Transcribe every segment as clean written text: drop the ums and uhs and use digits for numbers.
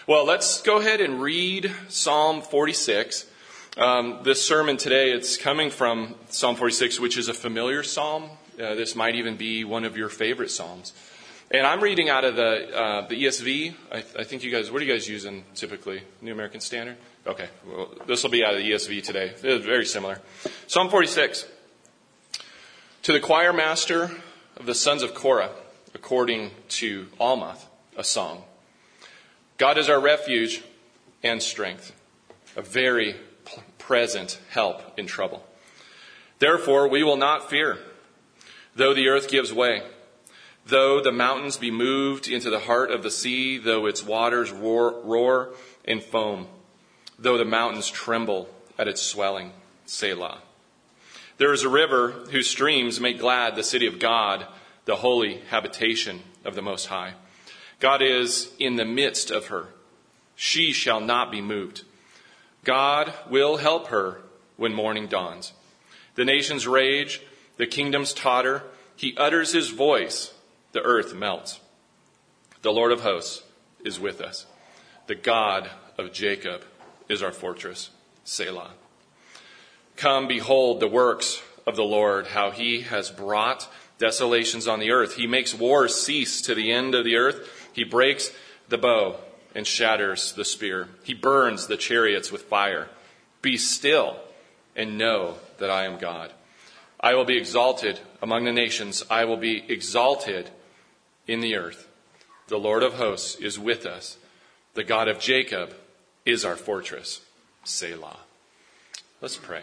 Well, let's go ahead and read Psalm 46. This sermon today, it's coming from Psalm 46, which is a familiar psalm. This might even be one of your favorite psalms. And I'm reading out of the ESV. I think you guys, what are you guys using typically? New American Standard? Okay, well, this will be out of the ESV today. It's very similar. Psalm 46. To the choir master of the sons of Korah, according to Almath, a song. God is our refuge and strength, a very present help in trouble. Therefore, we will not fear, though the earth gives way, though the mountains be moved into the heart of the sea, though its waters roar and foam, though the mountains tremble at its swelling. Selah. There is a river whose streams make glad the city of God, the holy habitation of the Most High. God is in the midst of her. She shall not be moved. God will help her when morning dawns. The nations rage, the kingdoms totter. He utters his voice, the earth melts. The Lord of hosts is with us. The God of Jacob is our fortress. Selah. Come, behold the works of the Lord, how he has brought desolations on the earth. He makes wars cease to the end of the earth. He breaks the bow and shatters the spear. He burns the chariots with fire. Be still and know that I am God. I will be exalted among the nations. I will be exalted in the earth. The Lord of hosts is with us. The God of Jacob is our fortress. Selah. Let's pray.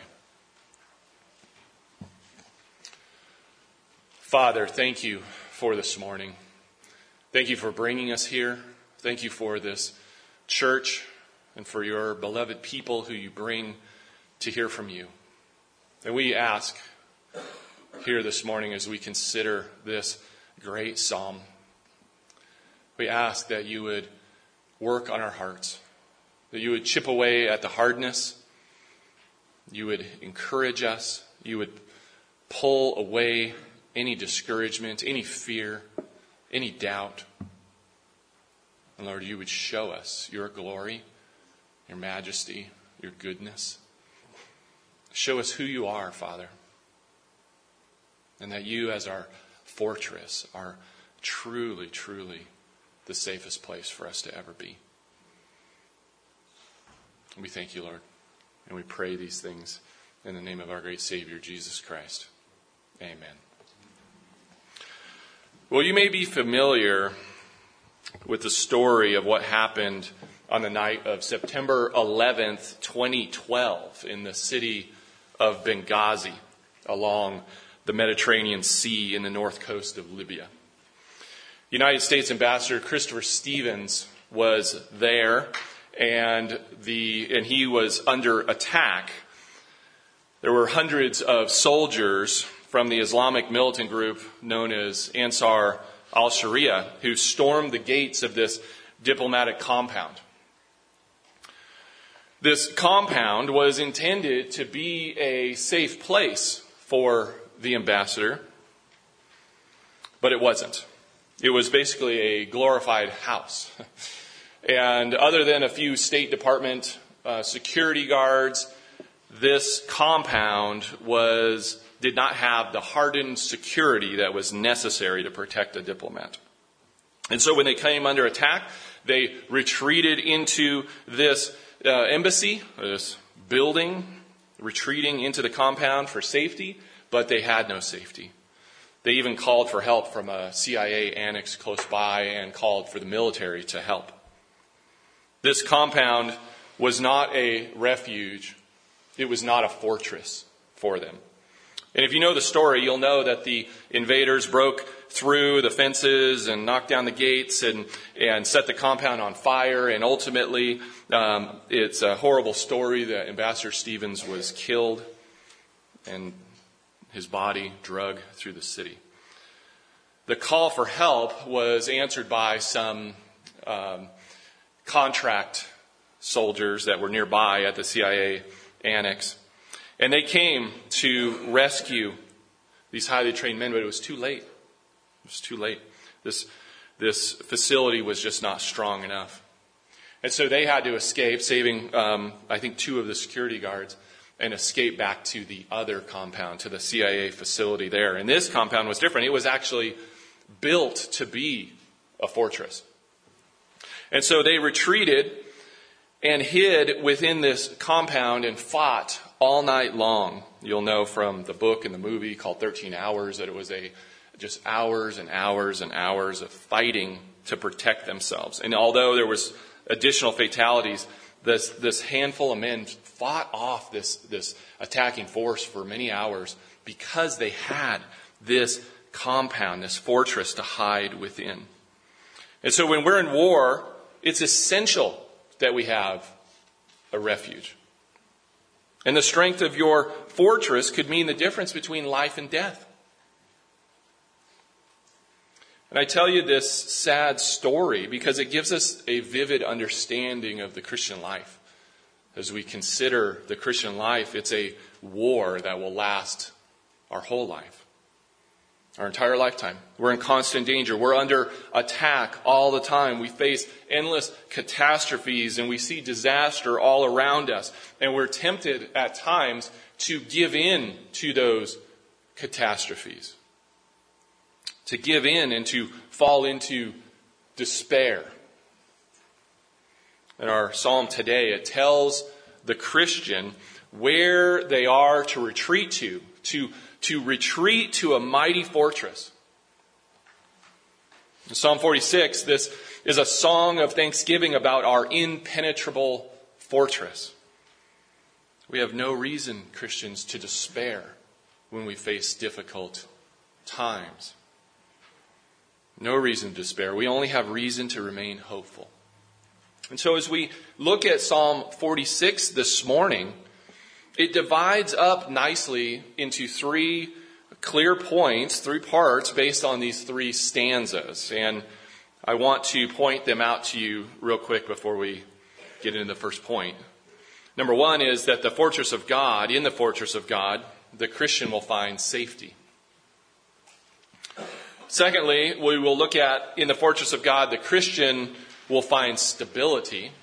Father, thank you for this morning. Thank you for bringing us here. Thank you for this church and for your beloved people who you bring to hear from you. And we ask here this morning as we consider this great psalm, we ask that you would work on our hearts, that you would chip away at the hardness, you would encourage us, you would pull away any discouragement, any fear, any doubt. And Lord, you would show us your glory, your majesty, your goodness. Show us who you are, Father. And that you as our fortress are truly, truly the safest place for us to ever be. And we thank you, Lord. And we pray these things in the name of our great Savior, Jesus Christ. Amen. Well, you may be familiar with the story of what happened on the night of September 11th, 2012 in the city of Benghazi along the Mediterranean Sea in the north coast of Libya. United States Ambassador Christopher Stevens was there and he was under attack. There were hundreds of soldiers from the Islamic militant group known as Ansar al-Sharia, who stormed the gates of this diplomatic compound. This compound was intended to be a safe place for the ambassador, but it wasn't. It was basically a glorified house. And other than a few State Department security guards, this compound did not have the hardened security that was necessary to protect a diplomat. And so when they came under attack, they retreated into this embassy, this building, retreating into the compound for safety, but they had no safety. They even called for help from a CIA annex close by and called for the military to help. This compound was not a refuge. It was not a fortress for them. And if you know the story, you'll know that the invaders broke through the fences and knocked down the gates and set the compound on fire. And ultimately, it's a horrible story that Ambassador Stevens was killed and his body dragged through the city. The call for help was answered by some contract soldiers that were nearby at the CIA annex. And they came to rescue these highly trained men, but it was too late. It was too late. This facility was just not strong enough. And so they had to escape, saving, I think, 2 of the security guards, and escape back to the other compound, to the CIA facility there. And this compound was different. It was actually built to be a fortress. And so they retreated and hid within this compound and fought all night long. You'll know from the book and the movie called 13 Hours that it was just hours and hours and hours of fighting to protect themselves. And although there was additional fatalities, this handful of men fought off this attacking force for many hours because they had this compound, this fortress to hide within. And so when we're in war, it's essential that we have a refuge. And the strength of your fortress could mean the difference between life and death. And I tell you this sad story because it gives us a vivid understanding of the Christian life. As we consider the Christian life, it's a war that will last our whole life, our entire lifetime. We're in constant danger. We're under attack all the time. We face endless catastrophes and we see disaster all around us. And we're tempted at times to give in to those catastrophes, to give in and to fall into despair. In our psalm today, it tells the Christian where they are to retreat to retreat to a mighty fortress. In Psalm 46, this is a song of thanksgiving about our impenetrable fortress. We have no reason, Christians, to despair when we face difficult times. No reason to despair. We only have reason to remain hopeful. And so as we look at Psalm 46 this morning, it divides up nicely into 3 clear points, 3 parts based on these 3 stanzas. And I want to point them out to you real quick before we get into the first point. Number 1 is that in the fortress of God, the Christian will find safety. Secondly, we will look at in the fortress of God, the Christian will find stability.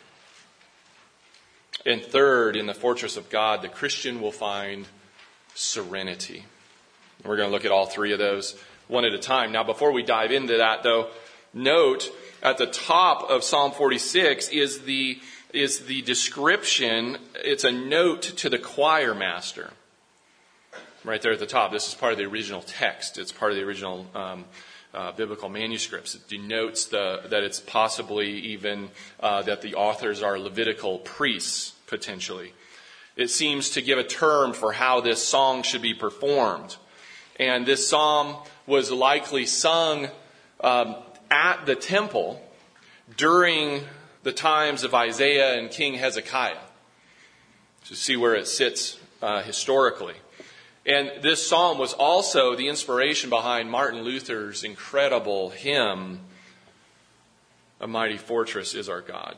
And third, in the fortress of God, the Christian will find serenity. We're going to look at all 3 of those one at a time. Now, before we dive into that, though, note at the top of Psalm 46 is the description. It's a note to the choir master. Right there at the top. This is part of the original text. It's part of the original biblical manuscripts. It denotes that it's possibly even that the authors are Levitical priests, potentially. It seems to give a term for how this song should be performed. And this psalm was likely sung at the temple during the times of Isaiah and King Hezekiah. To see where it sits historically. And this psalm was also the inspiration behind Martin Luther's incredible hymn, "A Mighty Fortress is Our God."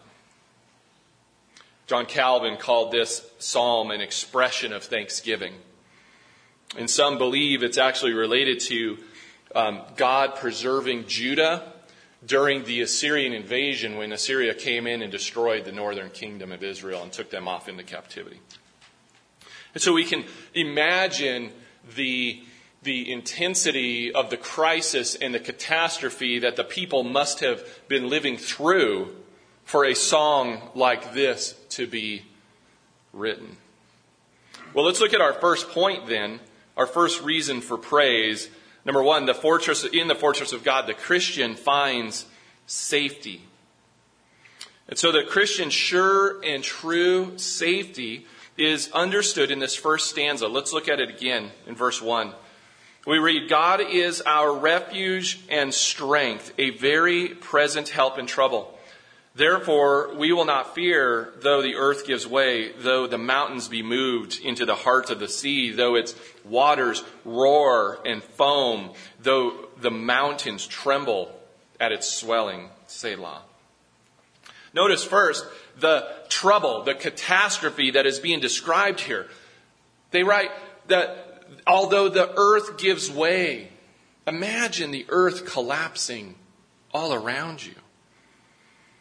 John Calvin called this psalm an expression of thanksgiving. And some believe it's actually related to God preserving Judah during the Assyrian invasion when Assyria came in and destroyed the northern kingdom of Israel and took them off into captivity. And so we can imagine the intensity of the crisis and the catastrophe that the people must have been living through for a song like this to be written. Well, let's look at our first point then, our first reason for praise. Number 1, in the fortress of God, the Christian finds safety. And so the Christian's sure and true safety is understood in this first stanza. Let's look at it again in verse 1. We read, "God is our refuge and strength, a very present help in trouble. Therefore, we will not fear, though the earth gives way, though the mountains be moved into the heart of the sea, though its waters roar and foam, though the mountains tremble at its swelling." Selah. Notice first the trouble, the catastrophe that is being described here. They write that although the earth gives way, imagine the earth collapsing all around you.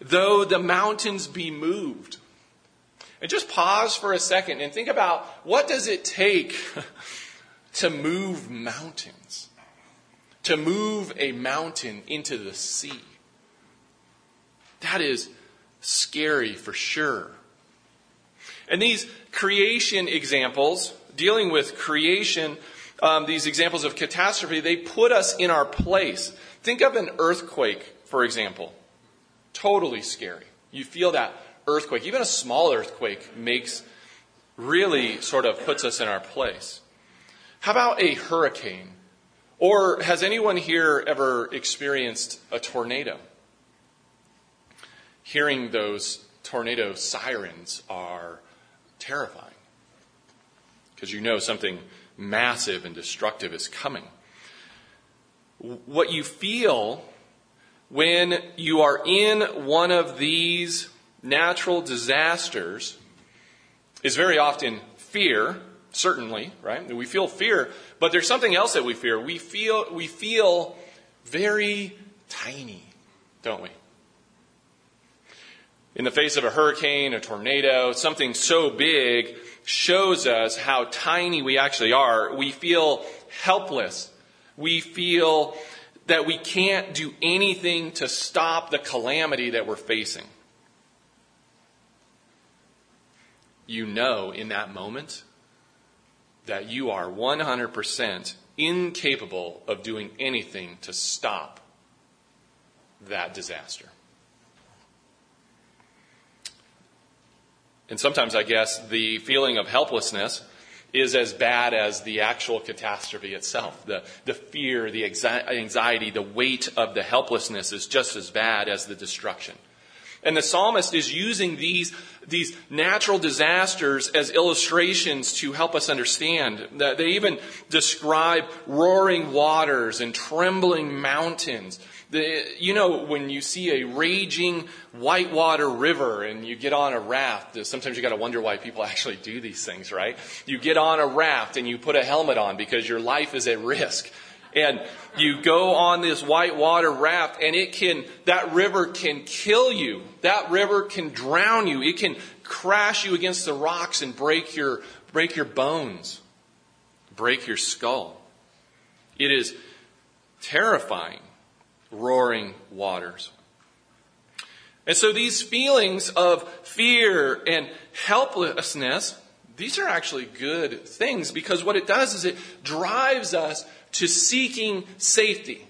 though the mountains be moved. And just pause for a second and think about, what does it take to move mountains? To move a mountain into the sea. That is scary for sure. And these creation examples, dealing with creation, these examples of catastrophe, they put us in our place. Think of an earthquake, for example. Totally scary. You feel that earthquake. Even a small earthquake really sort of puts us in our place. How about a hurricane? Or has anyone here ever experienced a tornado? Hearing those tornado sirens are terrifying, because you know something massive and destructive is coming. What you feel when you are in one of these natural disasters is very often fear, certainly, right? We feel fear, but there's something else that we fear. We feel very tiny, don't we? In the face of a hurricane, a tornado, something so big shows us how tiny we actually are. We feel helpless. We feel that we can't do anything to stop the calamity that we're facing. You know in that moment that you are 100% incapable of doing anything to stop that disaster. And sometimes, I guess, the feeling of helplessness is as bad as the actual catastrophe itself. The fear, the anxiety, the weight of the helplessness is just as bad as the destruction. And the psalmist is using these natural disasters as illustrations to help us understand. That they even describe roaring waters and trembling mountains. When you see a raging whitewater river and you get on a raft, sometimes you got to wonder why people actually do these things, right? You get on a raft and you put a helmet on because your life is at risk. And you go on this whitewater raft and that river can kill you. That river can drown you. It can crash you against the rocks and break your bones, break your skull. It is terrifying. Roaring waters. And so these feelings of fear and helplessness, these are actually good things, because what it does is it drives us to seeking safety.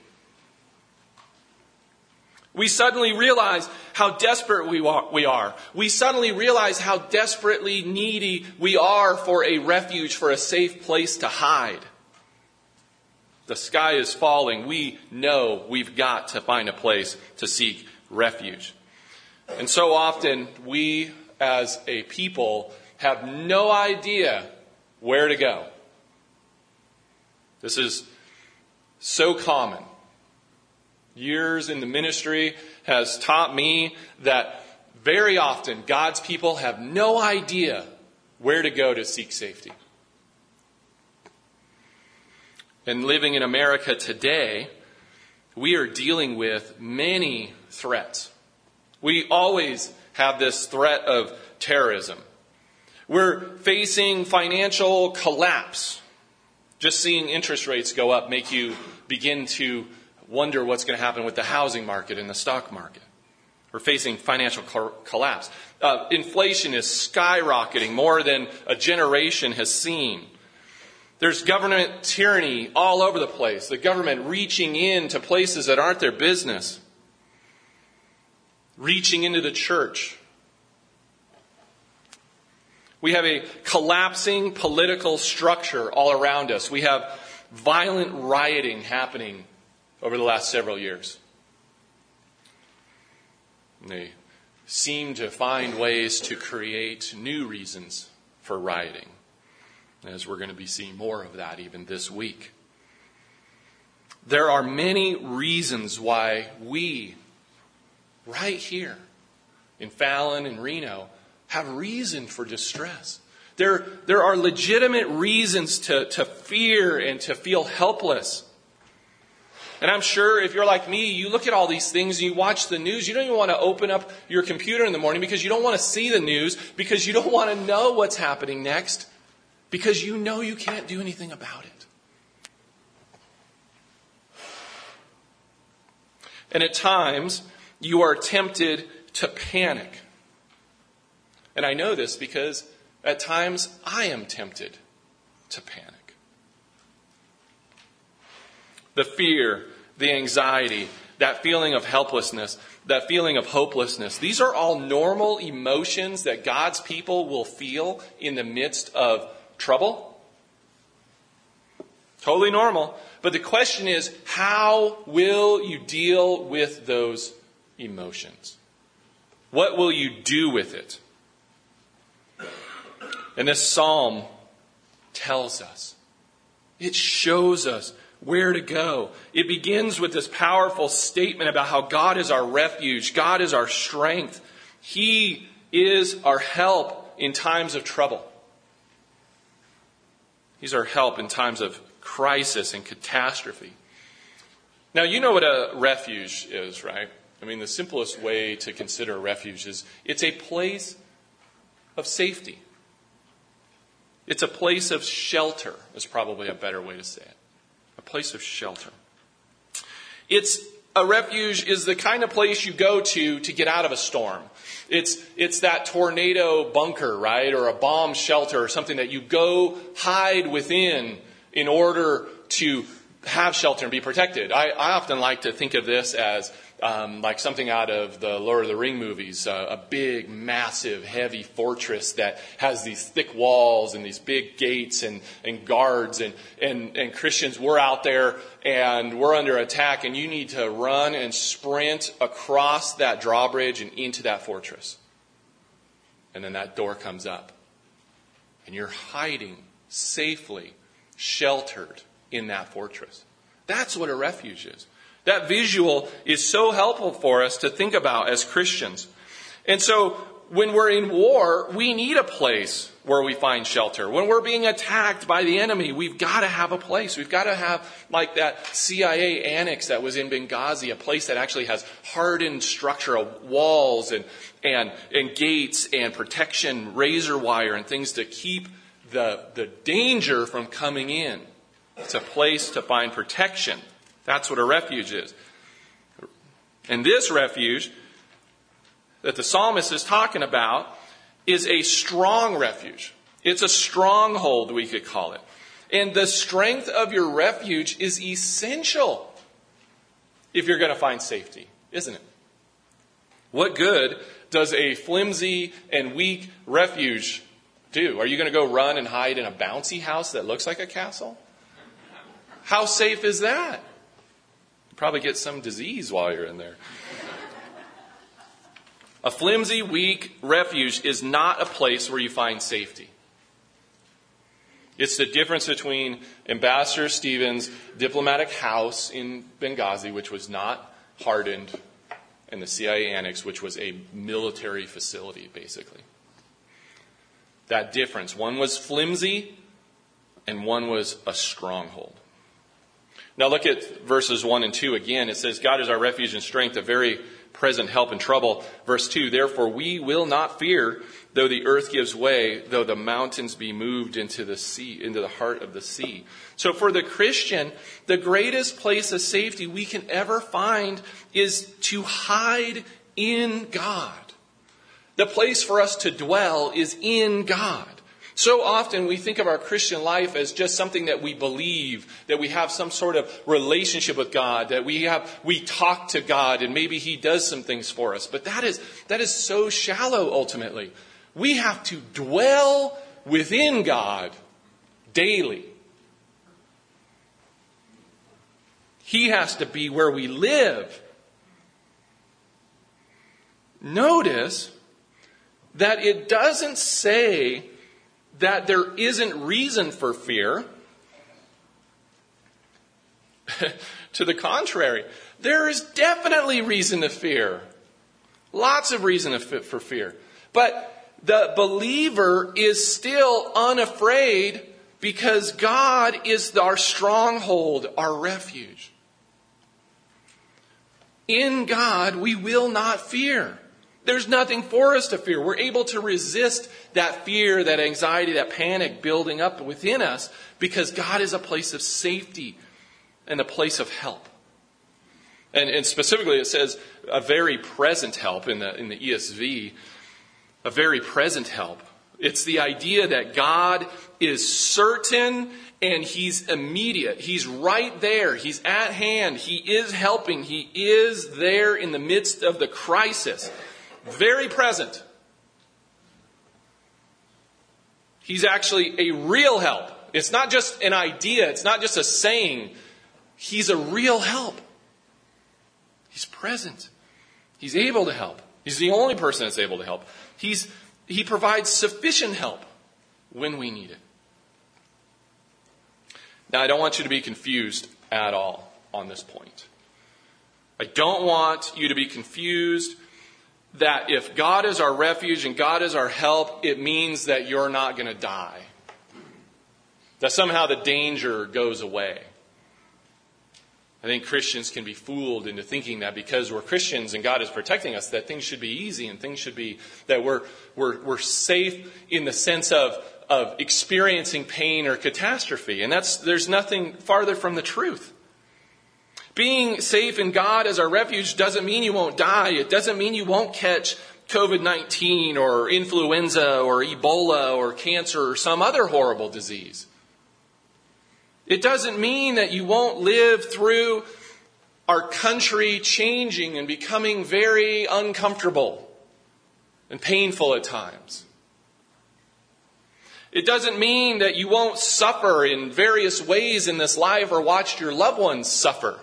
We suddenly realize how desperate we are. We suddenly realize how desperately needy we are for a refuge, for a safe place to hide. The sky is falling. We know we've got to find a place to seek refuge. And so often we as a people have no idea where to go. This is so common. Years in the ministry has taught me that very often God's people have no idea where to go to seek safety. And living in America today, we are dealing with many threats. We always have this threat of terrorism. We're facing financial collapse. Just seeing interest rates go up make you begin to wonder what's going to happen with the housing market and the stock market. We're facing financial collapse. Inflation is skyrocketing more than a generation has seen. There's government tyranny all over the place. The government reaching into places that aren't their business. Reaching into the church. We have a collapsing political structure all around us. We have violent rioting happening over the last several years. And they seem to find ways to create new reasons for rioting, as we're going to be seeing more of that even this week. There are many reasons why we, right here in Fallon and Reno, have reason for distress. There are legitimate reasons to fear and to feel helpless. And I'm sure if you're like me, you look at all these things and you watch the news. You don't even want to open up your computer in the morning because you don't want to see the news, because you don't want to know what's happening next, because you know you can't do anything about it. And at times, you are tempted to panic. And I know this because at times I am tempted to panic. The fear, the anxiety, that feeling of helplessness, that feeling of hopelessness, these are all normal emotions that God's people will feel in the midst of trouble. Totally normal. But the question is, how will you deal with those emotions? What will you do with it? And this psalm tells us. It shows us where to go. It begins with this powerful statement about how God is our refuge. God is our strength. He is our help in times of trouble. He's our help in times of crisis and catastrophe. Now, you know what a refuge is, right? I mean, the simplest way to consider a refuge is it's a place of safety. It's a place of shelter, is probably a better way to say it. A place of shelter. A refuge is the kind of place you go to get out of a storm. It's that tornado bunker, right? Or a bomb shelter or something that you go hide within in order to have shelter and be protected. I often like to think of this as like something out of the Lord of the Rings movies, a big, massive, heavy fortress that has these thick walls and these big gates and guards. And Christians, we're out there and we're under attack, and you need to run and sprint across that drawbridge and into that fortress. And then that door comes up. And you're hiding safely, sheltered in that fortress. That's what a refuge is. That visual is so helpful for us to think about as Christians. And so when we're in war, we need a place where we find shelter. When we're being attacked by the enemy, we've got to have a place. We've got to have like that CIA annex that was in Benghazi, a place that actually has hardened structure of walls and gates and protection, razor wire and things to keep the danger from coming in. It's a place to find protection. That's what a refuge is. And this refuge that the psalmist is talking about is a strong refuge. It's a stronghold, we could call it. And the strength of your refuge is essential if you're going to find safety, isn't it? What good does a flimsy and weak refuge do? Are you going to go run and hide in a bouncy house that looks like a castle? How safe is that? You probably get some disease while you're in there. A flimsy, weak refuge is not a place where you find safety. It's the difference between Ambassador Stevens' diplomatic house in Benghazi, which was not hardened, and the CIA annex, which was a military facility, basically. That difference. One was flimsy, and one was a stronghold. Now look at verses 1 and 2 again. It says, God is our refuge and strength, a very present help in trouble. Verse 2, therefore we will not fear, though the earth gives way, though the mountains be moved into the sea, into the heart of the sea. So for the Christian, the greatest place of safety we can ever find is to hide in God. The place for us to dwell is in God. So often we think of our Christian life as just something that we believe, that we have some sort of relationship with God, that we talk to God and maybe He does some things for us. But that is so shallow ultimately. We have to dwell within God daily. He has to be where we live. Notice that it doesn't say that there isn't reason for fear. To the contrary, there is definitely reason to fear. Lots of reason for fear. But the believer is still unafraid because God is our stronghold, our refuge. In God, we will not fear. There's nothing for us to fear. We're able to resist that fear, that anxiety, that panic building up within us because God is a place of safety and a place of help. And specifically it says a very present help in the ESV, a very present help. It's the idea that God is certain and He's immediate. He's right there. He's at hand. He is helping. He is there in the midst of the crisis. Very present. He's actually a real help. It's not just an idea. It's not just a saying. He's a real help. He's present. He's able to help. He's the only person that's able to help. He provides sufficient help when we need it. Now, I don't want you to be confused at all on this point. I don't want you to be confused that if God is our refuge and God is our help, it means that you're not going to die. That somehow the danger goes away. I think Christians can be fooled into thinking that because we're Christians and God is protecting us, that things should be easy and things should be, that we're safe in the sense of experiencing pain or catastrophe. And there's nothing farther from the truth. Being safe in God as our refuge doesn't mean you won't die. It doesn't mean you won't catch COVID-19 or influenza or Ebola or cancer or some other horrible disease. It doesn't mean that you won't live through our country changing and becoming very uncomfortable and painful at times. It doesn't mean that you won't suffer in various ways in this life or watch your loved ones suffer.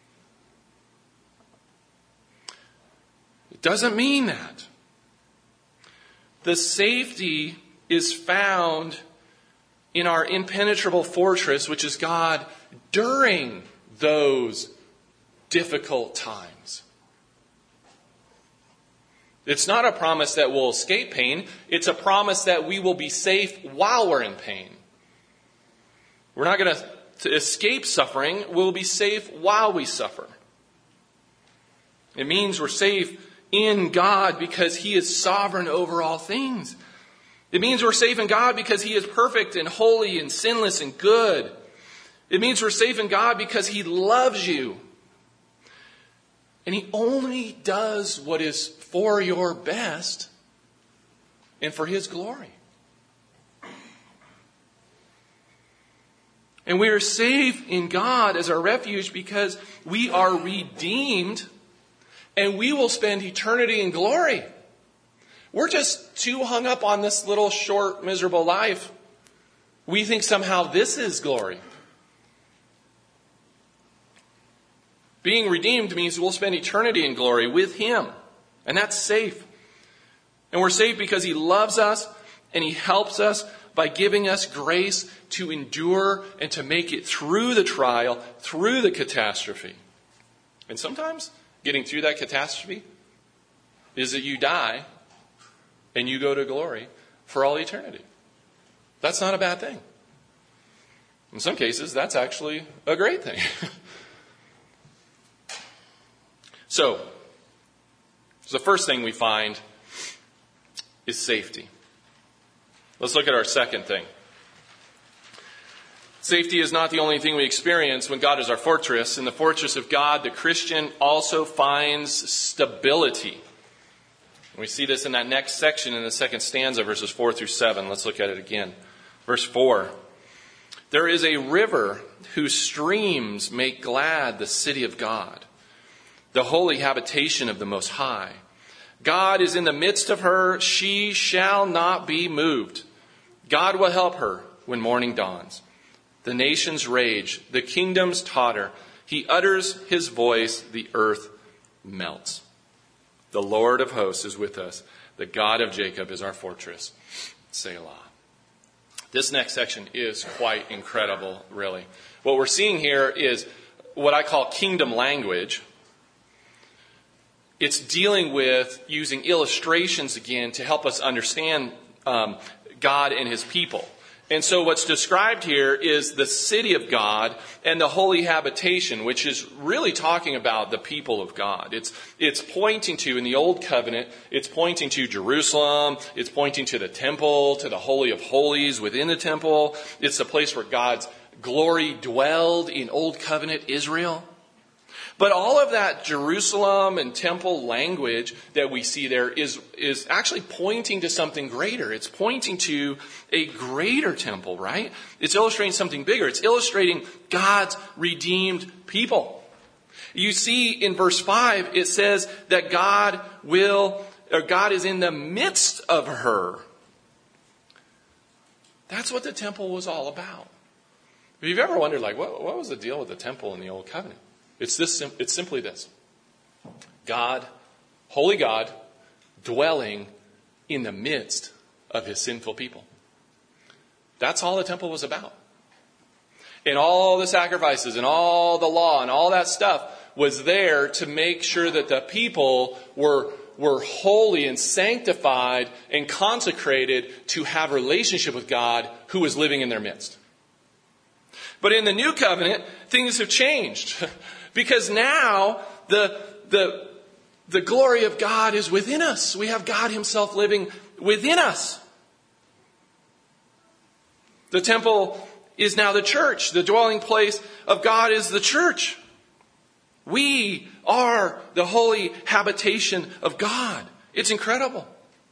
It doesn't mean that. The safety is found in our impenetrable fortress, which is God, during those difficult times. It's not a promise that we'll escape pain. It's a promise that we will be safe while we're in pain. We're not going to escape suffering. We'll be safe while we suffer. It means we're safe in God because He is sovereign over all things. It means we're safe in God because He is perfect and holy and sinless and good. It means we're safe in God because He loves you. And He only does what is for your best and for His glory. And we are safe in God as our refuge because we are redeemed and we will spend eternity in glory. We're just too hung up on this little short, miserable life. We think somehow this is glory. Being redeemed means we'll spend eternity in glory with Him. And that's safe. And we're safe because He loves us and He helps us by giving us grace to endure and to make it through the trial, through the catastrophe. And sometimes getting through that catastrophe is that you die and you go to glory for all eternity. That's not a bad thing. In some cases, that's actually a great thing. So the first thing we find is safety. Let's look at our second thing. Safety is not the only thing we experience when God is our fortress. In the fortress of God, the Christian also finds stability. We see this in that next section in the second stanza, verses 4 through 7. Let's look at it again. Verse 4. There is a river whose streams make glad the city of God, the holy habitation of the Most High. God is in the midst of her. She shall not be moved. God will help her when morning dawns. The nations rage. The kingdoms totter. He utters His voice. The earth melts. The Lord of hosts is with us. The God of Jacob is our fortress. Selah. This next section is quite incredible, really. What we're seeing here is what I call kingdom language. It's dealing with using illustrations again to help us understand God and His people. And so what's described here is the city of God and the holy habitation, which is really talking about the people of God. It's pointing to, in the Old Covenant, it's pointing to Jerusalem, it's pointing to the temple, to the Holy of Holies within the temple. It's the place where God's glory dwelled in Old Covenant Israel. But all of that Jerusalem and temple language that we see there is actually pointing to something greater. It's pointing to a greater temple, right? It's illustrating something bigger. It's illustrating God's redeemed people. You see in verse 5, it says that God is in the midst of her. That's what the temple was all about. If you've ever wondered, what was the deal with the temple in the Old Covenant? It's simply this. God, holy God, dwelling in the midst of his sinful people. That's all the temple was about. And all the sacrifices and all the law and all that stuff was there to make sure that the people were holy and sanctified and consecrated to have a relationship with God who was living in their midst. But in the new covenant, things have changed. Because now the glory of God is within us. We have God himself living within us. The temple is now the church. The dwelling place of God is the church. We are the holy habitation of God. It's incredible.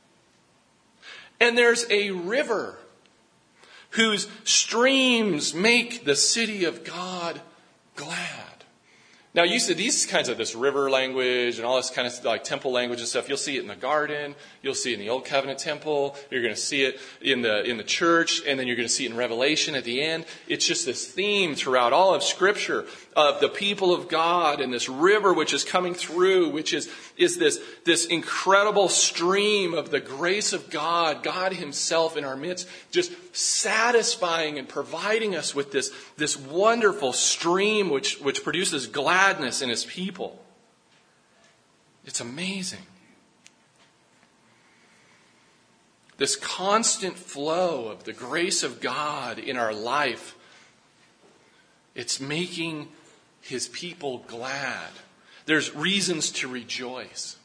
And there's a river whose streams make the city of God glad. Now, you see these kinds of this river language and all this kind of like temple language and stuff. You'll see it in the garden. You'll see it in the Old Covenant temple. You're going to see it in the church, and then you're going to see it in Revelation at the end. It's just this theme throughout all of Scripture of the people of God and this river which is coming through, which is this incredible stream of the grace of God, God Himself in our midst, just satisfying and providing us with this wonderful stream which produces gladness in His people. It's amazing. This constant flow of the grace of God in our life, it's making His people glad. There's reasons to rejoice,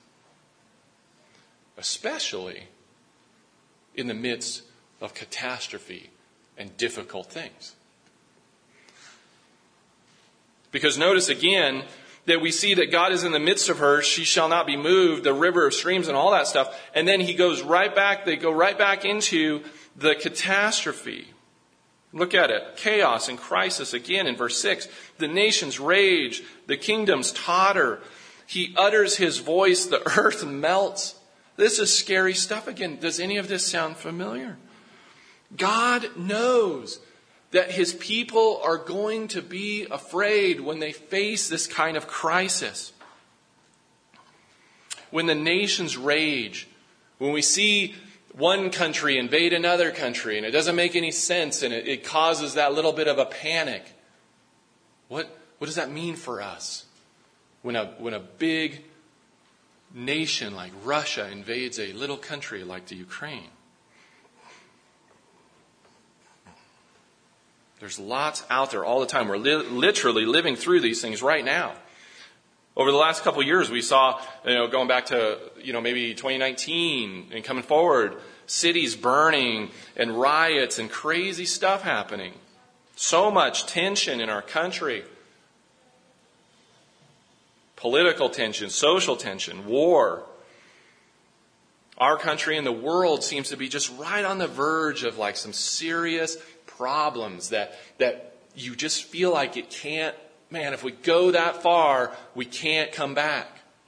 especially in the midst of catastrophe and difficult things. Because notice again that we see that God is in the midst of her. She shall not be moved, the river of streams and all that stuff. And then they go right back into the catastrophe. Look at it. Chaos and crisis again in verse 6. The nations rage, the kingdoms totter. He utters his voice, the earth melts. This is scary stuff again. Does any of this sound familiar? God knows that His people are going to be afraid when they face this kind of crisis. When the nations rage, when we see one country invade another country and it doesn't make any sense and it causes that little bit of a panic. What does that mean for us? When a big nation like Russia invades a little country like the Ukraine. There's lots out there all the time. We're literally living through these things right now. Over the last couple of years, we saw, going back to, maybe 2019 and coming forward, cities burning and riots and crazy stuff happening. So much tension in our country. Political tension, social tension, war. Our country and the world seems to be just right on the verge of like some serious problems that you just feel like it can't, if we go that far, we can't come back.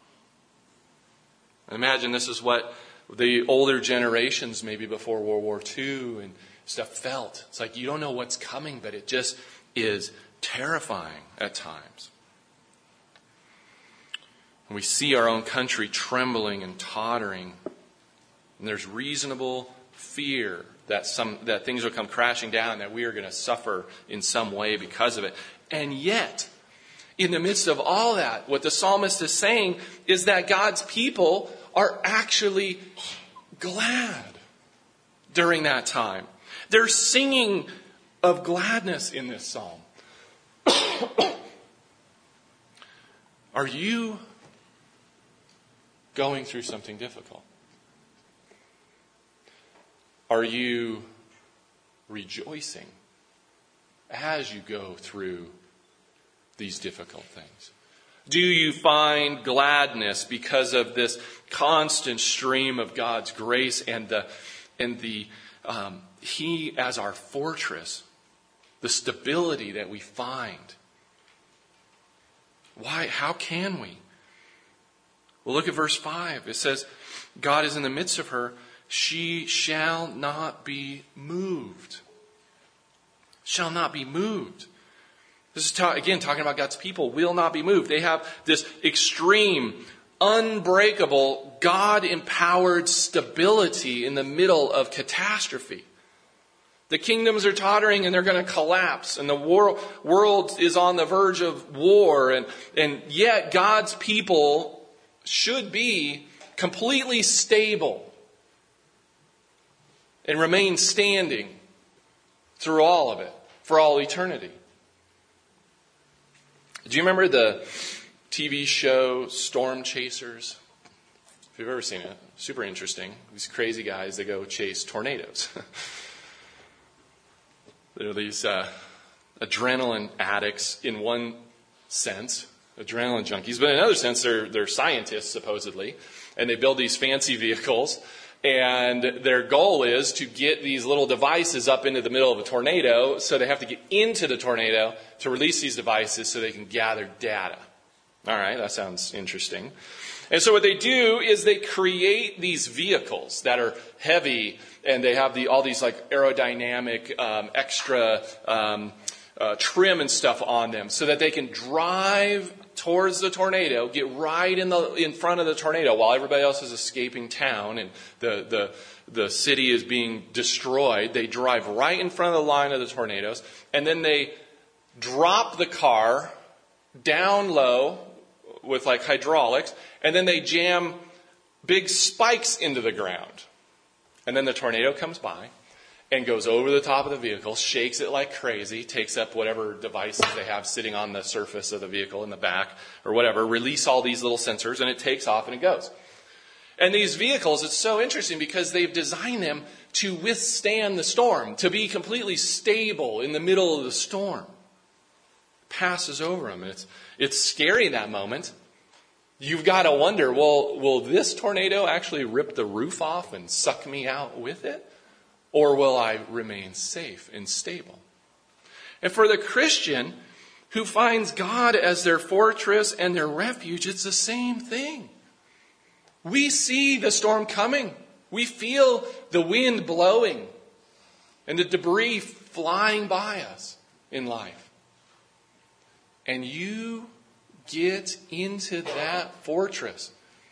Imagine this is what the older generations, maybe before World War II and stuff, felt. It's like you don't know what's coming, but it just is terrifying at times. And we see our own country trembling and tottering, and there's reasonable fear that things will come crashing down, that we are going to suffer in some way because of it. And yet, in the midst of all that, what the psalmist is saying is that God's people are actually glad during that time. They're singing of gladness in this psalm. Are you going through something difficult? Are you rejoicing as you go through these difficult things? Do you find gladness because of this constant stream of God's grace and He as our fortress, the stability that we find? Why? How can we? Well, look at verse 5. It says, God is in the midst of her. She shall not be moved. Shall not be moved. This is, again, talking about God's people will not be moved. They have this extreme, unbreakable, God-empowered stability in the middle of catastrophe. The kingdoms are tottering and they're going to collapse. And the world is on the verge of war. And yet God's people should be completely stable and remain standing through all of it for all eternity. Do you remember the TV show Storm Chasers? If you've ever seen it, super interesting. These crazy guys that go chase tornadoes. They're these adrenaline addicts in one sense, adrenaline junkies, but in another sense they're scientists supposedly, and they build these fancy vehicles, and their goal is to get these little devices up into the middle of a tornado, so they have to get into the tornado to release these devices so they can gather data. All right, that sounds interesting. And so what they do is they create these vehicles that are heavy, and they have all these like aerodynamic extra trim and stuff on them, so that they can drive towards the tornado, get right in front of the tornado while everybody else is escaping town and the city is being destroyed. They drive right in front of the line of the tornadoes, and then they drop the car down low with like hydraulics, and then they jam big spikes into the ground. And then the tornado comes by and goes over the top of the vehicle, shakes it like crazy, takes up whatever devices they have sitting on the surface of the vehicle in the back or whatever, release all these little sensors, and it takes off and it goes. And these vehicles, it's so interesting because they've designed them to withstand the storm, to be completely stable in the middle of the storm. Passes over them. It's scary in that moment. You've got to wonder, well, will this tornado actually rip the roof off and suck me out with it? Or will I remain safe and stable? And for the Christian who finds God as their fortress and their refuge, it's the same thing. We see the storm coming. We feel the wind blowing and the debris flying by us in life. And you get into that fortress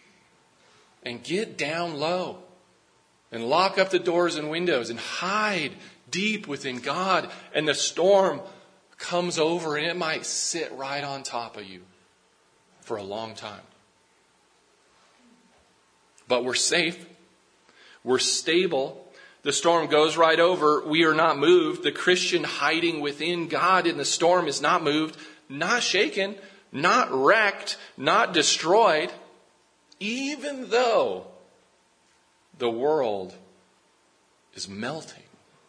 and get down low and lock up the doors and windows and hide deep within God. And the storm comes over and it might sit right on top of you for a long time. But we're safe. We're stable. The storm goes right over. We are not moved. The Christian hiding within God in the storm is not moved, not shaken, not wrecked, not destroyed, even though the world is melting.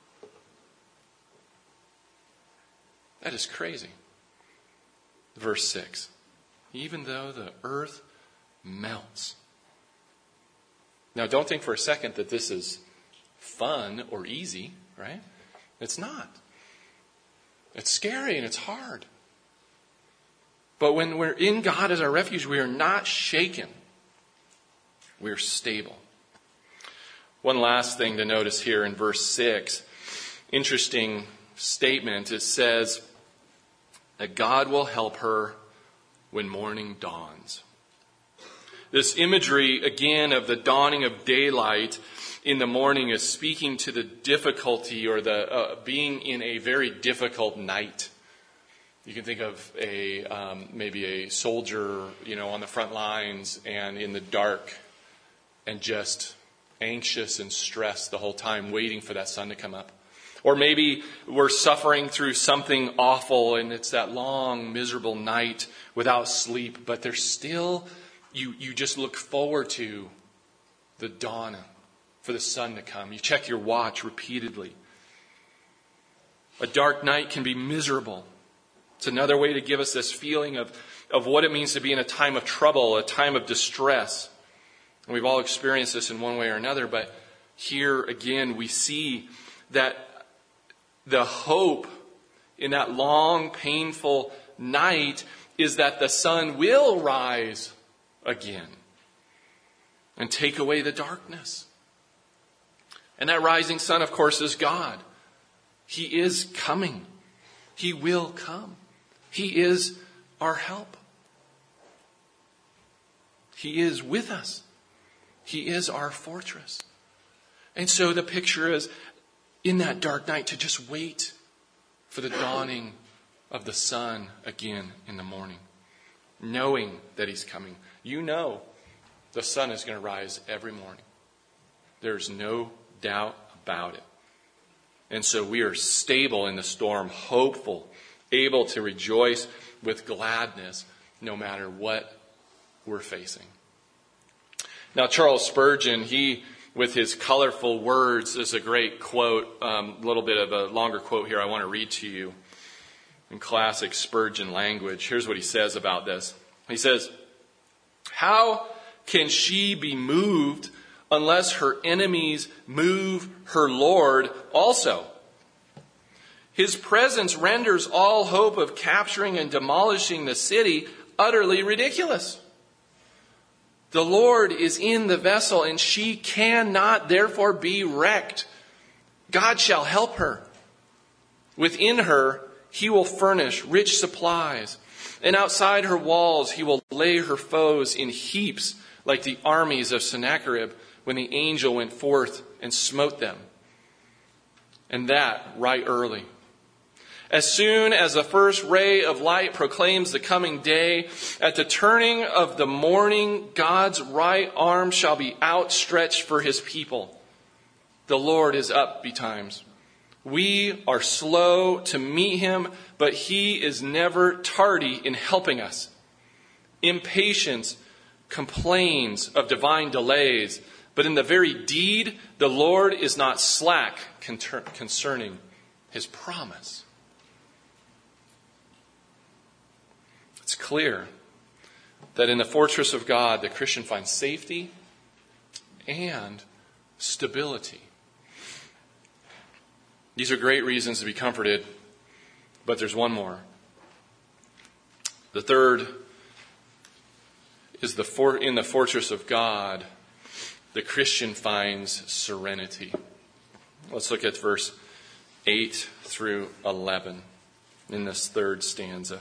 That is crazy. Verse 6. Even though the earth melts. Now, don't think for a second that this is fun or easy, right? It's not. It's scary and it's hard. But when we're in God as our refuge, we are not shaken. We're stable. One last thing to notice here in verse 6. Interesting statement. It says that God will help her when morning dawns. This imagery, again, of the dawning of daylight in the morning is speaking to the difficulty or the being in a very difficult night. You can think of maybe a soldier, on the front lines and in the dark and just anxious and stressed the whole time, waiting for that sun to come up. Or maybe we're suffering through something awful and it's that long, miserable night without sleep, but there's still, you just look forward to the dawn, for the sun to come. You check your watch repeatedly. A dark night can be miserable. It's another way to give us this feeling of what it means to be in a time of trouble, a time of distress. And we've all experienced this in one way or another, but here again we see that the hope in that long, painful night is that the sun will rise again and take away the darkness. And that rising sun, of course, is God. He is coming. He will come. He is our help. He is with us. He is our fortress. And so the picture is, in that dark night, to just wait for the dawning of the sun again in the morning, knowing that He's coming. You know the sun is going to rise every morning. There's no doubt about it. And so we are stable in the storm, hopeful, able to rejoice with gladness no matter what we're facing. Now, Charles Spurgeon, he, with his colorful words, is a great quote, a little bit of a longer quote here I want to read to you in classic Spurgeon language. Here's what he says about this. He says, "How can she be moved unless her enemies move her Lord also? His presence renders all hope of capturing and demolishing the city utterly ridiculous. The Lord is in the vessel, and she cannot therefore be wrecked. God shall help her. Within her, He will furnish rich supplies, and outside her walls He will lay her foes in heaps, like the armies of Sennacherib when the angel went forth and smote them. And that right early. As soon as the first ray of light proclaims the coming day, at the turning of the morning, God's right arm shall be outstretched for His people. The Lord is up betimes. We are slow to meet Him, but He is never tardy in helping us. Impatience complains of divine delays, but in the very deed, the Lord is not slack concerning His promise." It's clear that in the fortress of God, the Christian finds safety and stability. These are great reasons to be comforted, but there's one more. The third is in the fortress of God, the Christian finds serenity. Let's look at verse 8 through 11 in this third stanza.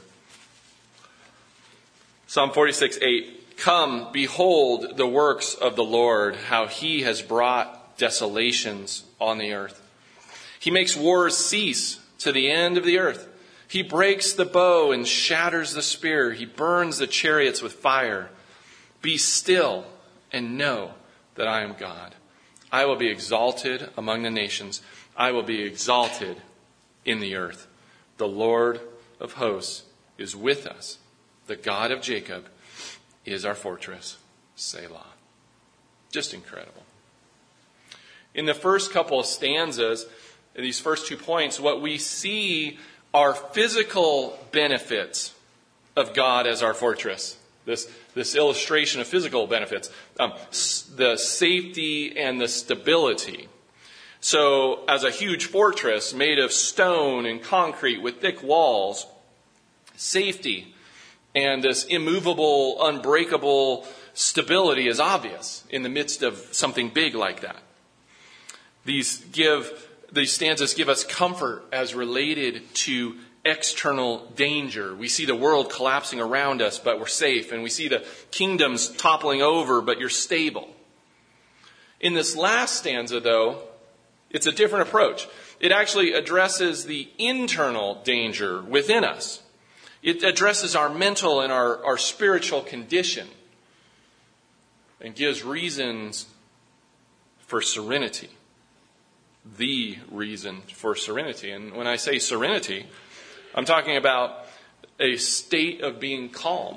Psalm 46:8. "Come, behold the works of the Lord, how He has brought desolations on the earth. He makes wars cease to the end of the earth. He breaks the bow and shatters the spear. He burns the chariots with fire. Be still and know that I am God. I will be exalted among the nations. I will be exalted in the earth. The Lord of hosts is with us. The God of Jacob is our fortress." Selah. Just incredible. In the first couple of stanzas, these first 2 points, what we see are physical benefits of God as our fortress. This illustration of physical benefits. The safety and the stability. So, as a huge fortress made of stone and concrete with thick walls, safety and this immovable, unbreakable stability is obvious in the midst of something big like that. These stanzas give us comfort as related to external danger. We see the world collapsing around us, but we're safe. And we see the kingdoms toppling over, but you're stable. In this last stanza, though, it's a different approach. It actually addresses the internal danger within us. It addresses our mental and our spiritual condition and gives reasons for serenity. the reason for serenity. And when I say serenity, I'm talking about a state of being calm,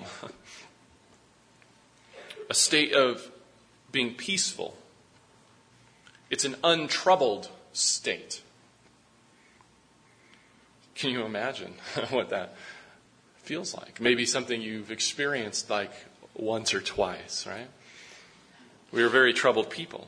a state of being peaceful. It's an untroubled state. Can you imagine what that feels like? Maybe something you've experienced like once or twice, right? We are very troubled people.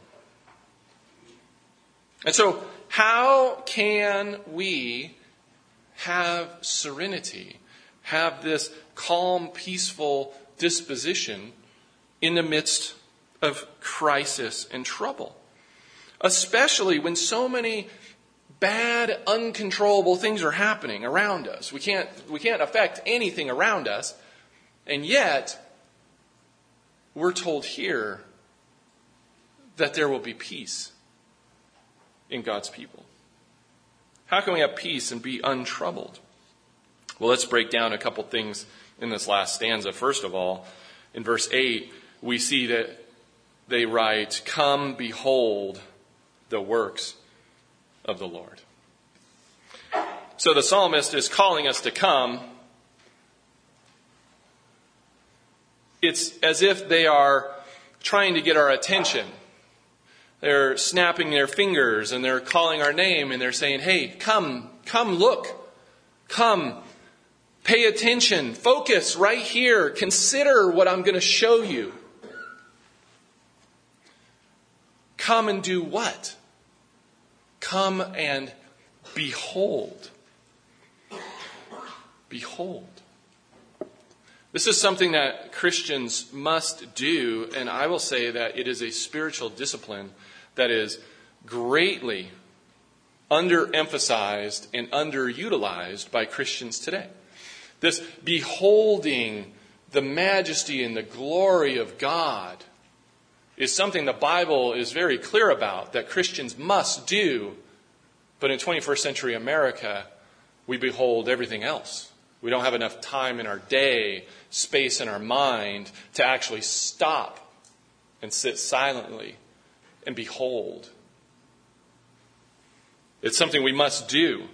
And so, how can we have serenity, have this calm, peaceful disposition in the midst of crisis and trouble? Especially when so many bad, uncontrollable things are happening around us. We can't affect anything around us, and yet we're told here that there will be peace in God's people. How can we have peace and be untroubled? Well, let's break down a couple things in this last stanza. First of all, in verse 8, we see that they write, "Come, behold the works of the Lord." So the psalmist is calling us to come. It's as if they are trying to get our attention. They're snapping their fingers and they're calling our name and they're saying, "Hey, come look. Come, pay attention. Focus right here. Consider what I'm going to show you." Come and do what? Come and behold. Behold. This is something that Christians must do, and I will say that it is a spiritual discipline that is greatly underemphasized and underutilized by Christians today. This beholding the majesty and the glory of God is something the Bible is very clear about that Christians must do. But in 21st century America, we behold everything else. We don't have enough time in our day, space in our mind to actually stop and sit silently and behold. It's something we must do.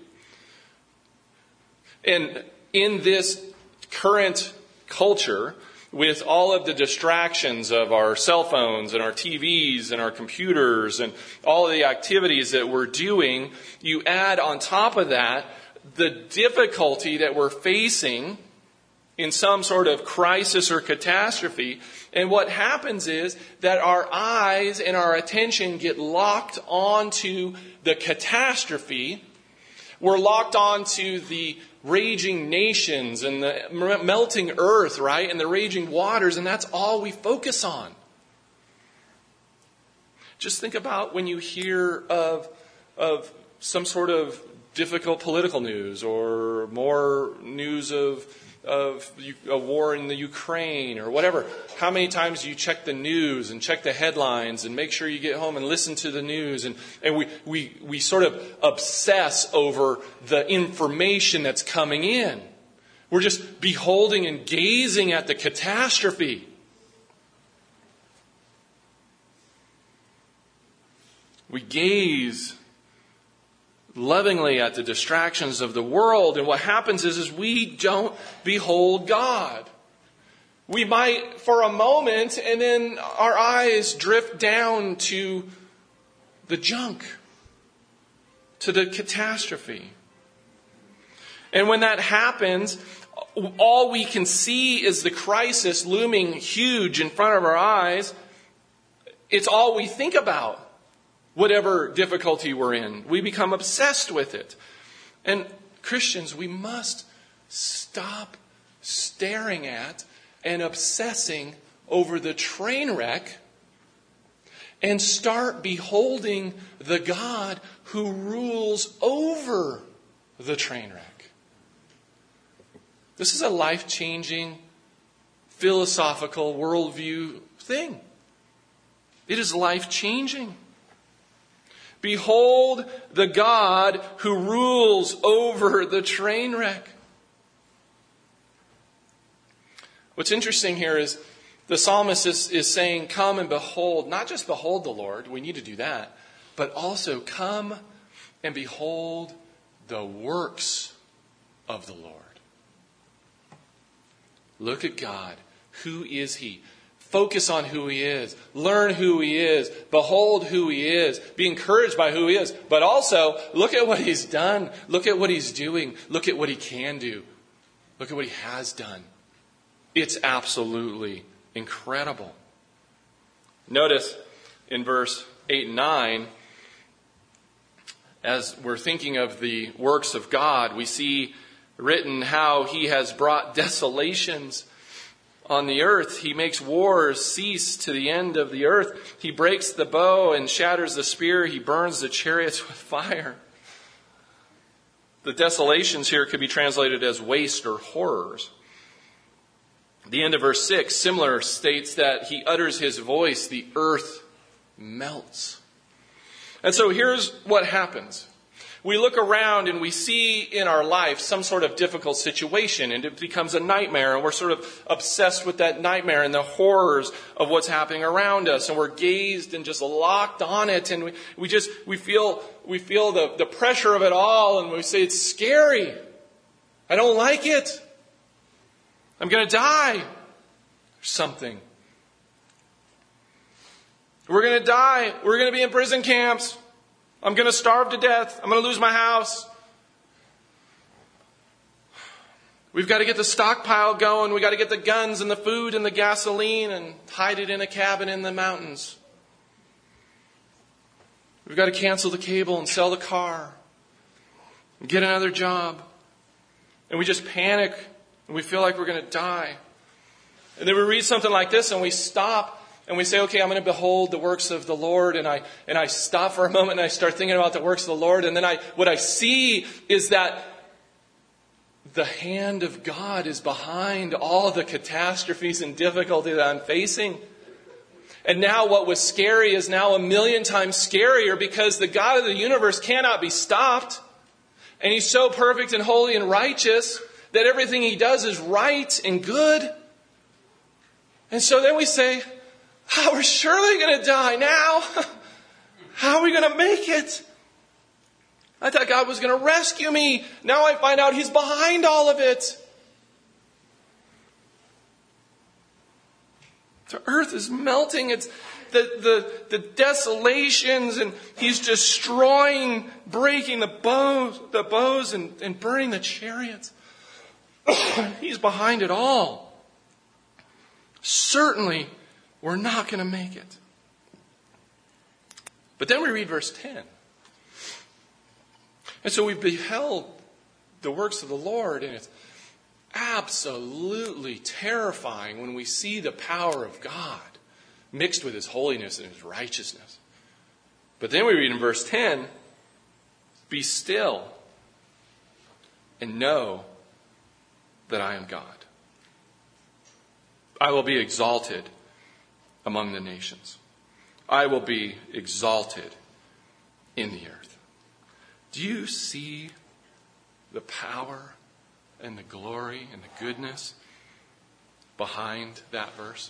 And in this current culture, with all of the distractions of our cell phones and our TVs and our computers and all of the activities that we're doing, you add on top of that the difficulty that we're facing in some sort of crisis or catastrophe. And what happens is that our eyes and our attention get locked onto the catastrophe. We're locked onto the raging nations and the melting earth, right? And the raging waters, and that's all we focus on. Just think about when you hear of some sort of difficult political news or more news of a war in the Ukraine or whatever. How many times do you check the news and check the headlines and make sure you get home and listen to the news? And we sort of obsess over the information that's coming in. We're just beholding and gazing at the catastrophe. We gaze lovingly at the distractions of the world, and what happens is we don't behold God. We might for a moment, and then our eyes drift down to the junk, to the catastrophe. And when that happens, all we can see is the crisis looming huge in front of our eyes. It's all we think about. Whatever difficulty we're in, we become obsessed with it. And Christians, we must stop staring at and obsessing over the train wreck and start beholding the God who rules over the train wreck. This is a life-changing, philosophical worldview thing. It is life-changing. Behold the God who rules over the train wreck. What's interesting here is the psalmist is saying, come and behold, not just behold the Lord, we need to do that, but also come and behold the works of the Lord. Look at God. Who is He? Focus on who He is. Learn who He is. Behold who He is. Be encouraged by who He is. But also, look at what He's done. Look at what He's doing. Look at what He can do. Look at what He has done. It's absolutely incredible. Notice in verse 8 and 9, as we're thinking of the works of God, we see written how He has brought desolations on the earth. He makes wars cease to the end of the earth. He breaks the bow and shatters the spear. He burns the chariots with fire. The desolations here could be translated as waste or horrors. The end of verse 6, similar, states that He utters His voice, the earth melts. And so here's what happens. We look around and we see in our life some sort of difficult situation, and it becomes a nightmare, and we're sort of obsessed with that nightmare and the horrors of what's happening around us, and we're gazed and just locked on it, and we feel the pressure of it all, and we say it's scary. I don't like it. I'm going to die. Or something. We're going to die. We're going to be in prison camps. I'm going to starve to death. I'm going to lose my house. We've got to get the stockpile going. We've got to get the guns and the food and the gasoline and hide it in a cabin in the mountains. We've got to cancel the cable and sell the car and get another job. And we just panic and we feel like we're going to die. And then we read something like this and we stop. And we say, okay, I'm going to behold the works of the Lord. And I stop for a moment and I start thinking about the works of the Lord. And then what I see is that the hand of God is behind all the catastrophes and difficulty that I'm facing. And now what was scary is now 1,000,000 times scarier, because the God of the universe cannot be stopped. And He's so perfect and holy and righteous that everything He does is right and good. And so then we say, we're surely going to die now. How are we going to make it? I thought God was going to rescue me. Now I find out He's behind all of it. The earth is melting. It's the desolations, and He's destroying, breaking the bows and burning the chariots. He's behind it all. Certainly, we're not going to make it. But then we read verse 10. And so we beheld the works of the Lord, and it's absolutely terrifying when we see the power of God mixed with His holiness and His righteousness. But then we read in verse 10, be still and know that I am God. I will be exalted among the nations. I will be exalted in the earth. Do you see the power and the glory and the goodness behind that verse?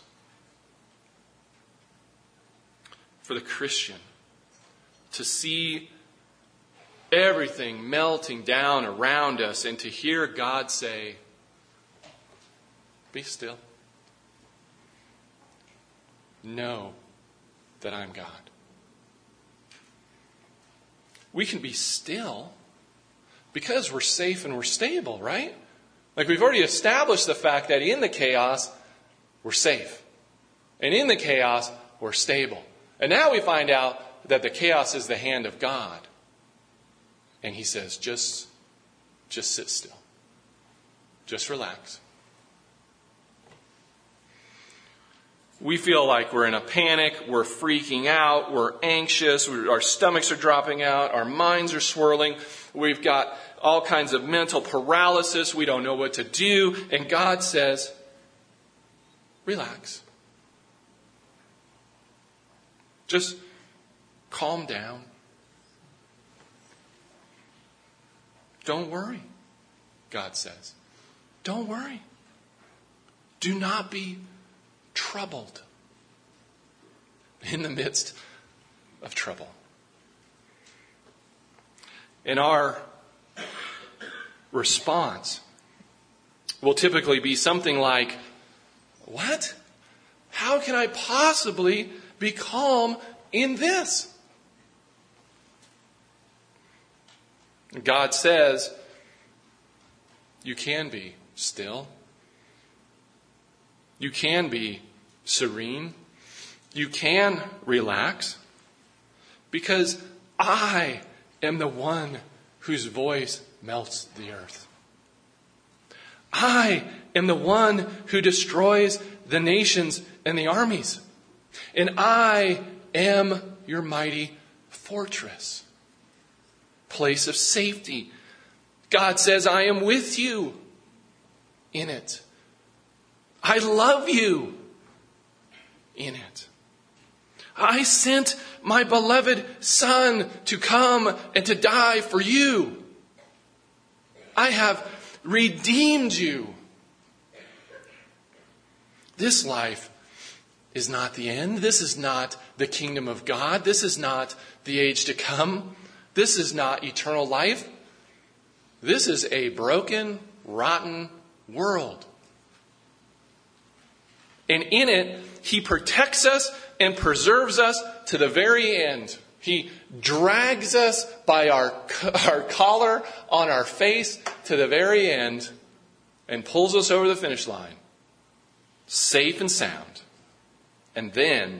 For the Christian to see everything melting down around us and to hear God say, be still. Know that I'm God. We can be still because we're safe and we're stable, right? Like we've already established the fact that in the chaos, we're safe. And in the chaos, we're stable. And now we find out that the chaos is the hand of God. And He says, just sit still. Just relax. We feel like we're in a panic, we're freaking out, we're anxious, our stomachs are dropping out, our minds are swirling, we've got all kinds of mental paralysis, we don't know what to do, and God says, relax. Just calm down. Don't worry, God says. Don't worry. Do not be troubled in the midst of trouble. And our response will typically be something like, what? How can I possibly be calm in this? God says, you can be still. You can be serene. You can relax. Because I am the one whose voice melts the earth. I am the one who destroys the nations and the armies. And I am your mighty fortress, place of safety. God says, I am with you in it. I love you in it. I sent my beloved Son to come and to die for you. I have redeemed you. This life is not the end. This is not the kingdom of God. This is not the age to come. This is not eternal life. This is a broken, rotten world. And in it, He protects us and preserves us to the very end. He drags us by our collar on our face to the very end and pulls us over the finish line, safe and sound. And then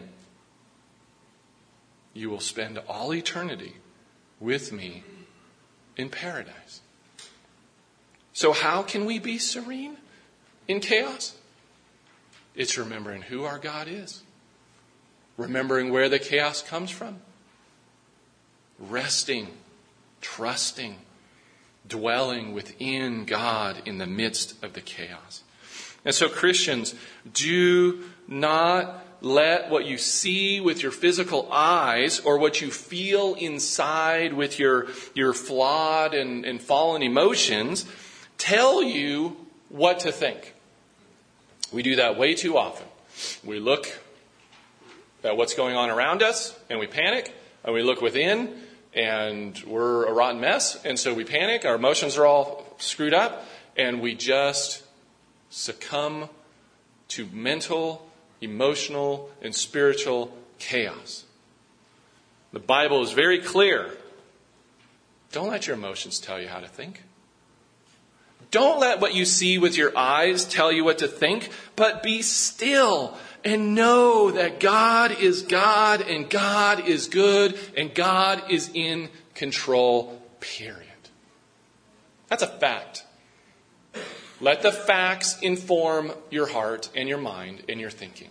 you will spend all eternity with me in paradise. So how can we be serene in chaos? It's remembering who our God is. Remembering where the chaos comes from. Resting, trusting, dwelling within God in the midst of the chaos. And so Christians, do not let what you see with your physical eyes or what you feel inside with your flawed and fallen emotions tell you what to think. We do that way too often. We look at what's going on around us and we panic, and we look within and we're a rotten mess, and so we panic, our emotions are all screwed up, and we just succumb to mental, emotional, and spiritual chaos. The Bible is very clear. Don't let your emotions tell you how to think. Don't let what you see with your eyes tell you what to think, but be still and know that God is God and God is good and God is in control, period. That's a fact. Let the facts inform your heart and your mind and your thinking,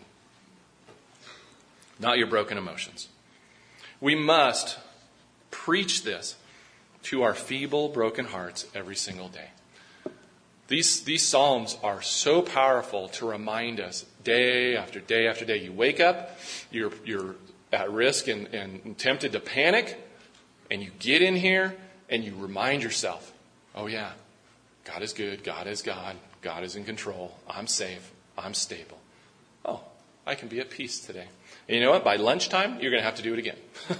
not your broken emotions. We must preach this to our feeble, broken hearts every single day. These Psalms are so powerful to remind us day after day after day. You wake up, you're at risk and tempted to panic, and you get in here and you remind yourself, oh yeah, God is good, God is God, God is in control, I'm safe, I'm stable. Oh, I can be at peace today. And you know what? By lunchtime, you're going to have to do it again.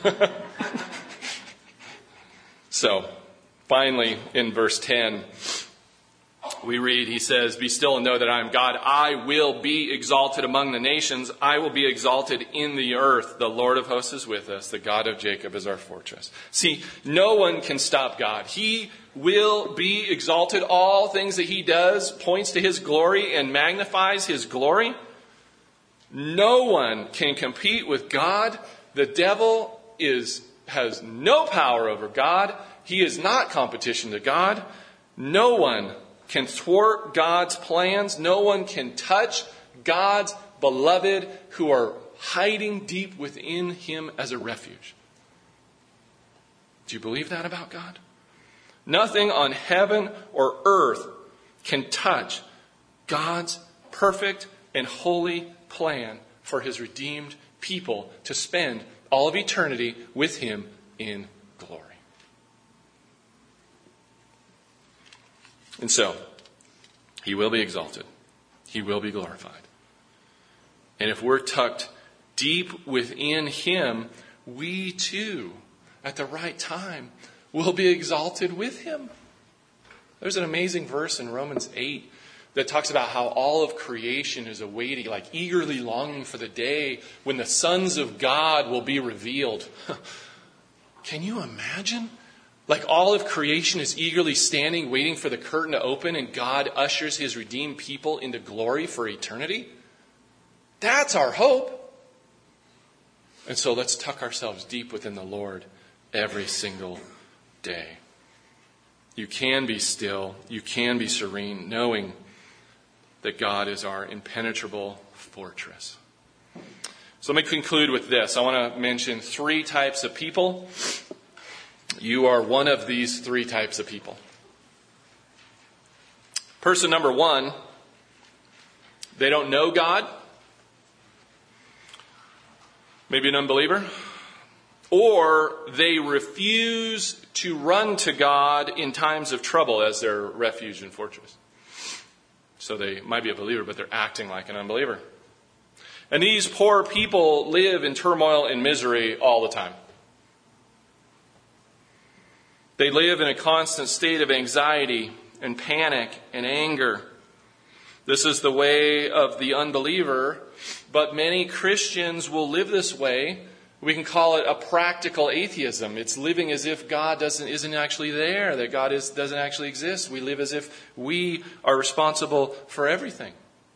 So, finally, in verse 10, we read, he says, be still and know that I am God. I will be exalted among the nations. I will be exalted in the earth. The Lord of hosts is with us. The God of Jacob is our fortress. See, no one can stop God. He will be exalted. All things that he does points to his glory and magnifies his glory. No one can compete with God. The devil has no power over God. He is not competition to God. No one can thwart God's plans. No one can touch God's beloved who are hiding deep within him as a refuge. Do you believe that about God? Nothing on heaven or earth can touch God's perfect and holy plan for his redeemed people to spend all of eternity with him in glory. And so, he will be exalted. He will be glorified. And if we're tucked deep within him, we too, at the right time, will be exalted with him. There's an amazing verse in Romans 8 that talks about how all of creation is awaiting, like eagerly longing for the day when the sons of God will be revealed. Can you imagine? Like all of creation is eagerly standing, waiting for the curtain to open, and God ushers his redeemed people into glory for eternity. That's our hope. And so let's tuck ourselves deep within the Lord every single day. You can be still, you can be serene, knowing that God is our impenetrable fortress. So let me conclude with this. I want to mention 3 types of people. You are one of these 3 types of people. Person number 1, they don't know God. Maybe an unbeliever. Or they refuse to run to God in times of trouble as their refuge and fortress. So they might be a believer, but they're acting like an unbeliever. And these poor people live in turmoil and misery all the time. They live in a constant state of anxiety and panic and anger. This is the way of the unbeliever, but many Christians will live this way. We can call it a practical atheism. It's living as if God isn't actually there, that God doesn't actually exist. We live as if we are responsible for everything.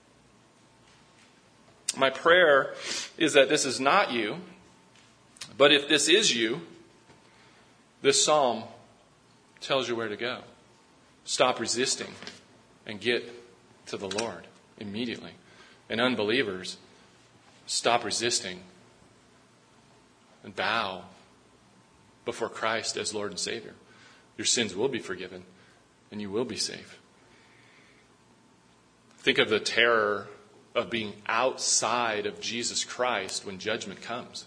My prayer is that this is not you, but if this is you, this psalm tells you where to go. Stop resisting and get to the Lord immediately. And unbelievers, stop resisting and bow before Christ as Lord and Savior. Your sins will be forgiven and you will be safe. Think of the terror of being outside of Jesus Christ when judgment comes.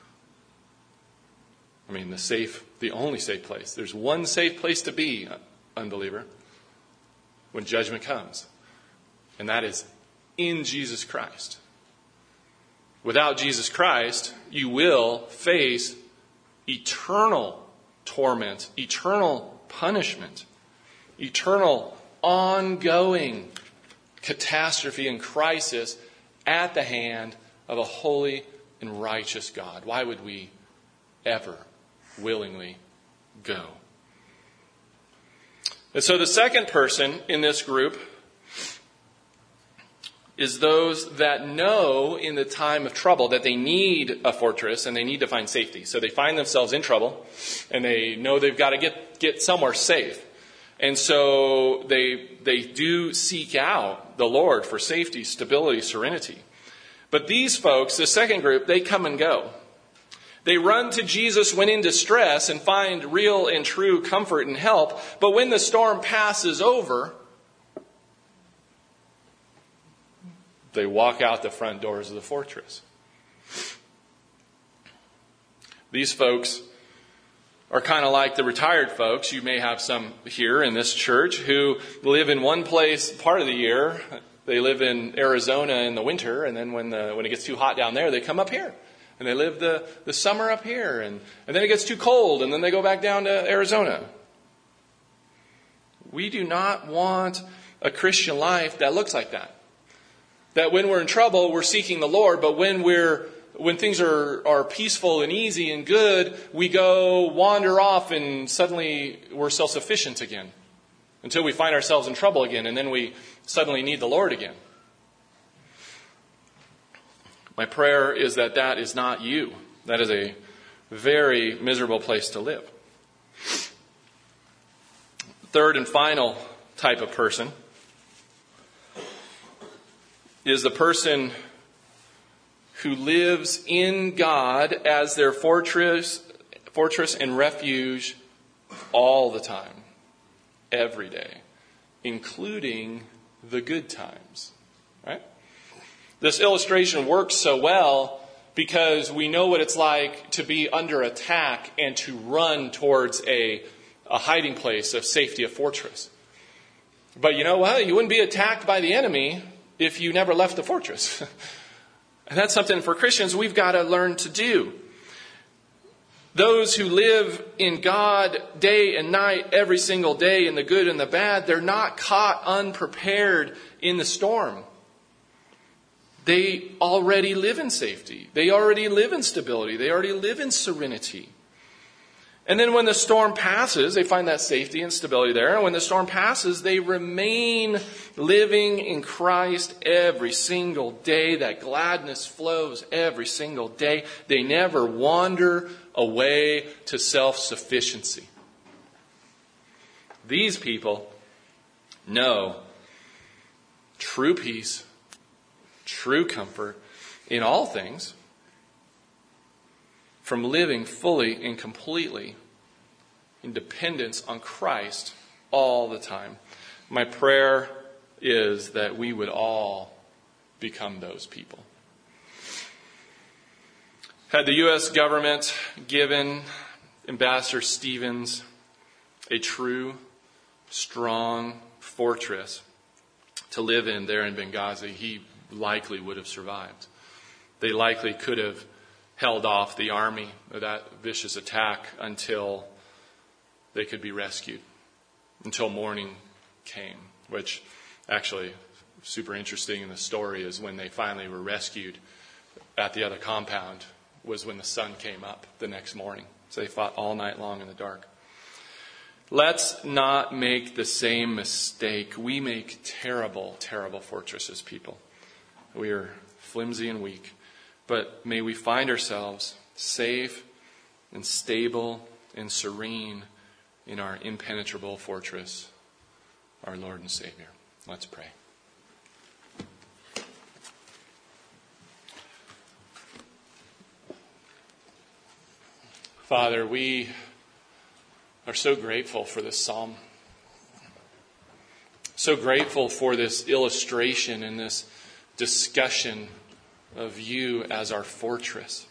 I mean, the only safe place. There's one safe place to be, unbeliever, when judgment comes. And that is in Jesus Christ. Without Jesus Christ, you will face eternal torment, eternal punishment, eternal ongoing catastrophe and crisis at the hand of a holy and righteous God. Why would we ever willingly go? And so the second person in this group is those that know in the time of trouble that they need a fortress and they need to find safety. So they find themselves in trouble and they know they've got to get somewhere safe. And so they do seek out the Lord for safety, stability, serenity. But these folks, the second group, they come and go. They run to Jesus when in distress and find real and true comfort and help. But when the storm passes over, they walk out the front doors of the fortress. These folks are kind of like the retired folks. You may have some here in this church who live in one place part of the year. They live in Arizona in the winter, and then when it gets too hot down there, they come up here. And they live the summer up here, and then it gets too cold, and then they go back down to Arizona. We do not want a Christian life that looks like that. That when we're in trouble, we're seeking the Lord, but when things are peaceful and easy and good, we go wander off and suddenly we're self-sufficient again. Until we find ourselves in trouble again, and then we suddenly need the Lord again. My prayer is that is not you. That is a very miserable place to live. Third and final type of person is the person who lives in God as their fortress and refuge all the time, every day, including the good times. Right? This illustration works so well because we know what it's like to be under attack and to run towards a hiding place of safety, a fortress. But you know what? You wouldn't be attacked by the enemy if you never left the fortress. And that's something for Christians we've got to learn to do. Those who live in God day and night, every single day, in the good and the bad, they're not caught unprepared in the storm. They already live in safety. They already live in stability. They already live in serenity. And then when the storm passes, they find that safety and stability there. And when the storm passes, they remain living in Christ every single day. That gladness flows every single day. They never wander away to self-sufficiency. These people know true peace, true comfort in all things, from living fully and completely in dependence on Christ all the time. My prayer is that we would all become those people. Had the U.S. government given Ambassador Stevens a true, strong fortress to live in there in Benghazi, he likely would have survived. They likely could have held off the army of that vicious attack until they could be rescued, until morning came, which actually super interesting in the story is when they finally were rescued at the other compound was when the sun came up the next morning. So they fought all night long in the dark. Let's not make the same mistake. We make terrible, terrible fortresses, people. We are flimsy and weak. But may we find ourselves safe and stable and serene in our impenetrable fortress, our Lord and Savior. Let's pray. Father, we are so grateful for this psalm. So grateful for this illustration and this discussion of you as our fortress.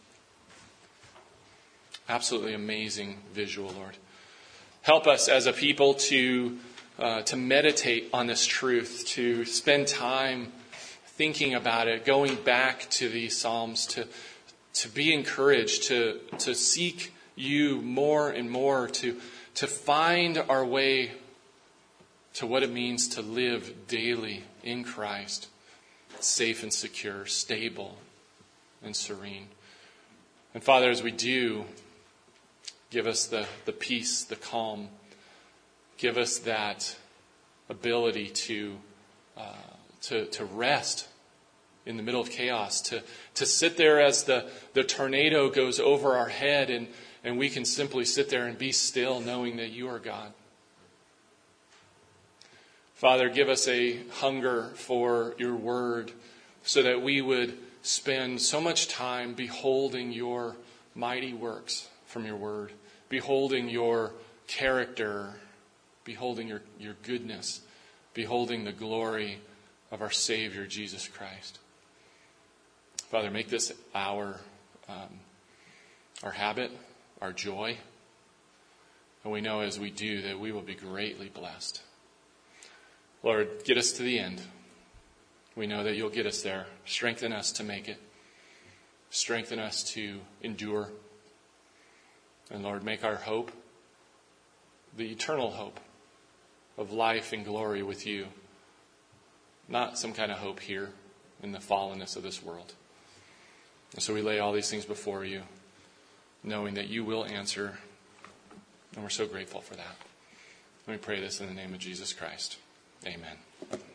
Absolutely amazing visual, Lord. Help us as a people to meditate on this truth, to spend time thinking about it, going back to these Psalms, to be encouraged, to seek you more and more, to find our way to what it means to live daily in Christ, safe and secure, stable and serene. And Father, as we do, give us the peace, the calm. Give us that ability to rest in the middle of chaos, to sit there as the tornado goes over our head and we can simply sit there and be still knowing that you are God. Father, give us a hunger for your word so that we would spend so much time beholding your mighty works from your word, beholding your character, beholding your goodness, beholding the glory of our Savior, Jesus Christ. Father, make this our habit, our joy. And we know as we do that we will be greatly blessed. Lord, get us to the end. We know that you'll get us there. Strengthen us to make it. Strengthen us to endure. And Lord, make our hope the eternal hope of life and glory with you. Not some kind of hope here in the fallenness of this world. And so we lay all these things before you, knowing that you will answer. And we're so grateful for that. Let me pray this in the name of Jesus Christ. Amen.